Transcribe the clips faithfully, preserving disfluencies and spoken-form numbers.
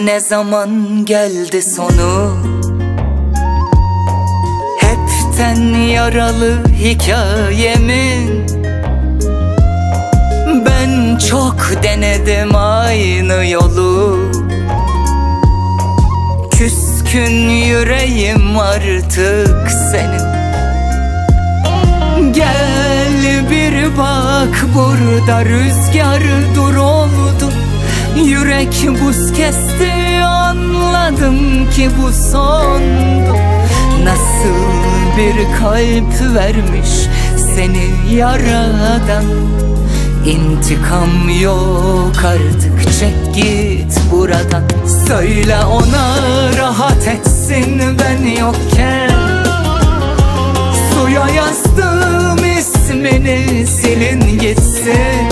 ne zaman geldi sonu? Hepten yaralı hikayemin. Ben çok denedim aynı yolu. Küskün yüreğim artık senin. Gel bir bak, burada rüzgar dur oldu. Yürek buz kesti, anladım ki bu sondu. Nasıl bir kalp vermiş seni yaradan. İntikam yok artık, çek git buradan. Söyle ona rahat etsin ben yokken. Suya yazdım ismini, silin gitsin.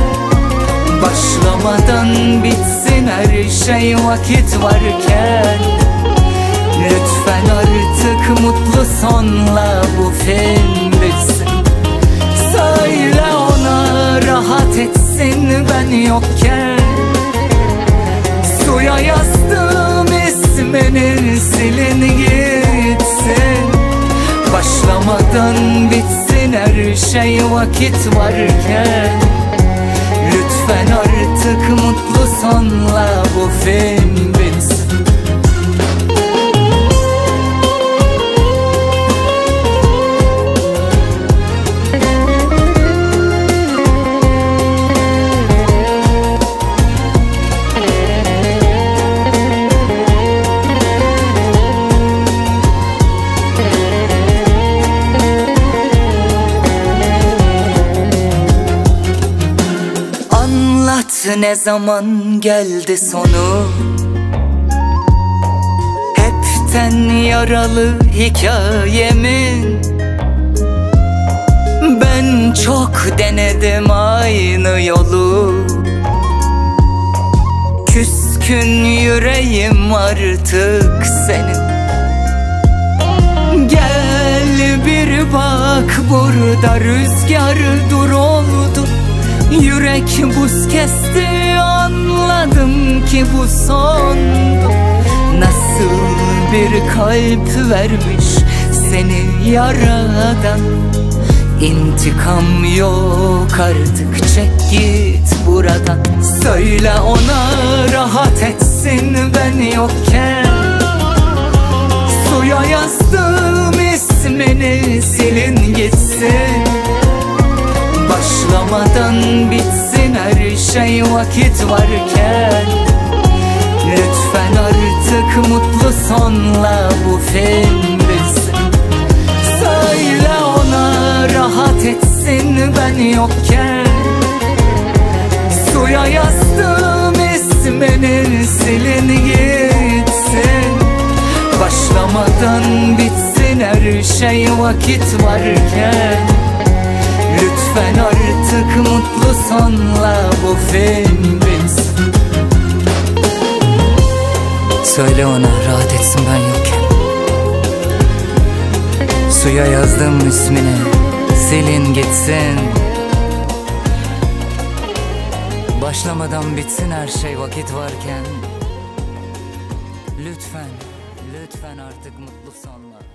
Başlamadan bitsin her şey vakit varken. Lütfen artık mutlu sonla bu film bitsin. Söyle ona rahat etsin ben yokken. Suya yazdım ismini, silin gitsin. Başlamadan bitsin her şey vakit varken. Lütfen artık mutlu sonla bu film bitsin. Ne zaman geldi sonu? Hepten yaralı hikayemin. Ben çok denedim aynı yolu. Küskün yüreğim artık senin. Gel bir bak, burada rüzgar dur oldu. Yürek buz kesti, anladım ki bu sondu. Nasıl bir kalp vermiş seni yaradan. İntikam yok artık, çek git buradan. Söyle ona rahat etsin ben yokken. Suya yazdım ismini, silin gitsin. Başlamadan bitsin her şey vakit varken. Lütfen artık mutlu sonla bu film bitsin. Söyle ona rahat etsin ben yokken. Suya yazdım ismini, silin gitsin. Başlamadan bitsin her şey vakit varken. Lütfen artık mutlu sonla bu film bitsin. Söyle ona rahat etsin ben yokken. Suya yazdım ismini, silin gitsin. Başlamadan bitsin her şey vakit varken. Lütfen, lütfen artık mutlu sonla.